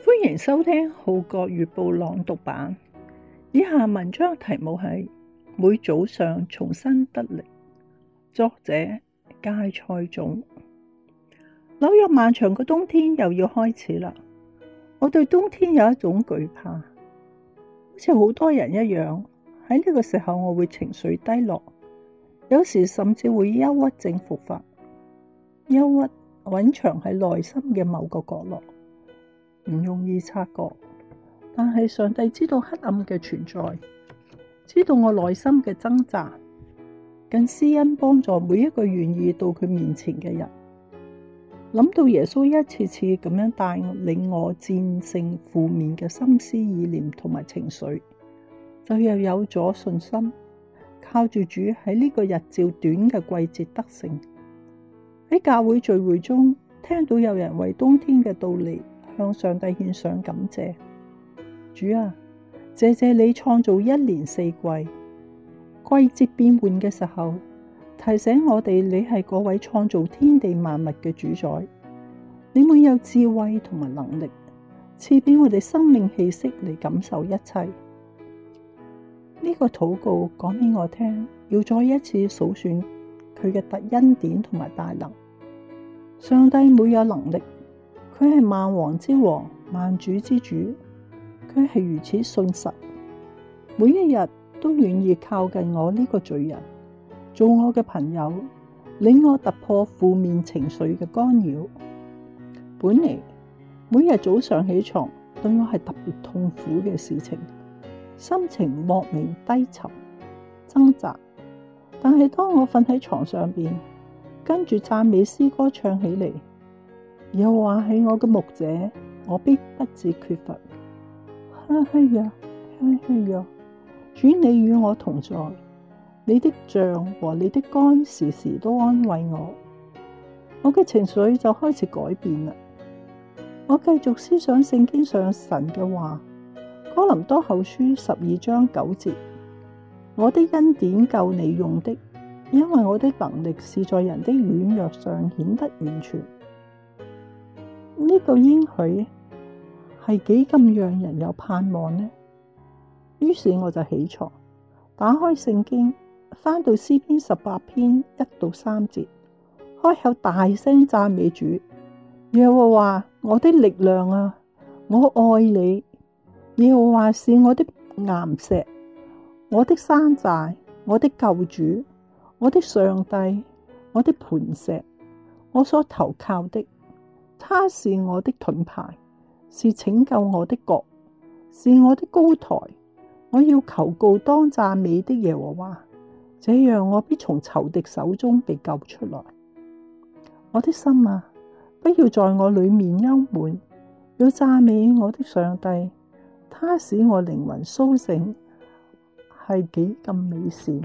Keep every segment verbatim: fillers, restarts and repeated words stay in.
歡迎收聽《號角月報》朗讀版。以下文章題目係每早上重新得力，作者芥菜種。紐約漫長嘅冬天又要開始啦。我對冬天有一種懼怕，好似好多人一樣，喺呢個時候我會情緒低落，有時甚至會憂鬱症復發。憂鬱隱藏喺內心嘅某個角落，唔容易察覺，但係上帝知道黑暗嘅存在，知道我內心嘅掙扎，更施恩幫助每一個願意到佢面前嘅人。諗到耶穌一次次咁樣帶領我戰勝負面嘅心思意念同埋情緒，就又有咗信心，靠住主喺呢個日照短嘅季節得勝。喺教會聚會中，聽到有人為冬天嘅到嚟向上帝獻上感謝。主啊，謝謝你創造一年四季，季節變換嘅時候，提醒我哋你係嗰位創造天地萬物嘅主宰。你滿有智慧同埋能力，賜俾我哋生命氣息嚟感受一切。呢、這個禱告講俾我聽，要再一次數算佢嘅特恩典同埋大能。上帝滿有能力，佢係萬王之王，萬主之主，佢係如此信實，每一日都願意靠近我呢個罪人，做我嘅朋友，令我突破負面情緒嘅干擾。本嚟每日早上起床對我係特別痛苦嘅事情，心情莫名低沉掙扎，但係當我瞓喺床上邊，跟住讚美詩歌唱起嚟，又話係我嘅牧者，我必不致缺乏。哈哈呀，哈哈呀，主你與我同在，你的杖和你的竿時時都安慰我，我嘅情緒就開始改變啦。我繼續思想聖經上神嘅話，哥林多後書十二章九節，我的恩典夠你用的，因為我的能力是在人的軟弱上顯得完全。呢、這個應許係幾咁讓人有盼望呢？於是我就起床，打開聖經，翻到詩篇十八篇一到三節，開口大聲讚美主。耶和華我的力量啊，我愛你。耶和華是我的岩石，我的山寨，我的救主，我的上帝，我的磐石，我所投靠的。他是我的盾牌，是拯救我的角，是我的高台。我要求告當讚美的耶和華，這樣我必從仇敵手中被救出來。我的心啊，不要在我裏面憂悶，要讚美我的上帝。他使我靈魂甦醒，係幾咁美善。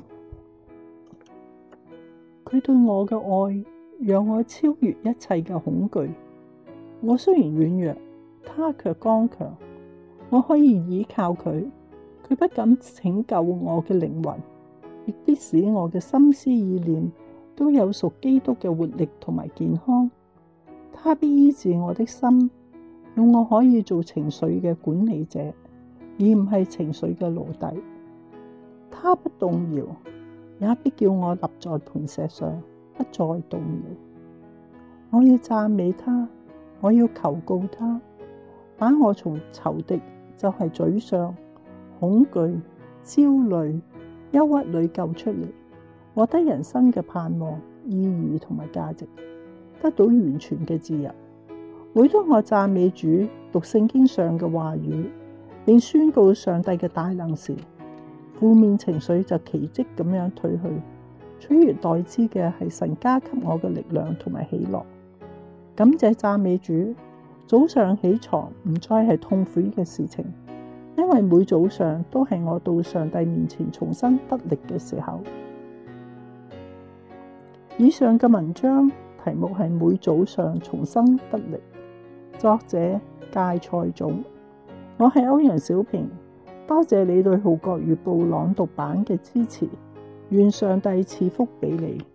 佢對我嘅愛，讓我超越一切嘅恐懼。我雖然軟弱，他卻剛強。我可以倚靠佢，佢不僅拯救我嘅靈魂，亦必使我嘅心思意念都有屬基督嘅活力同埋健康。他必醫治我的心，用我可以做情緒嘅管理者，而唔係情緒嘅奴隸。他不動搖，也必叫我立在磐石上，不再動搖。我要讚美他，我要求告他，把我從仇敵，就係沮喪、恐懼、焦慮、憂鬱裏救出嚟，獲得人生嘅盼望、意義同埋價值，得到完全嘅自由。每當我讚美主、讀聖經上嘅話語，並宣告上帝嘅大能時，負面情緒就奇蹟咁樣退去，取而代之嘅係神加給我嘅力量同埋喜樂。感謝讚美主，早上起床唔再係痛苦嘅事情，因為每早上都係我到上帝面前重新得力嘅時候。以上嘅文章題目係每早上重新得力，作者芥菜種。我係歐陽小平，多謝你對《號角月報》朗讀版嘅支持，願上帝賜福俾你。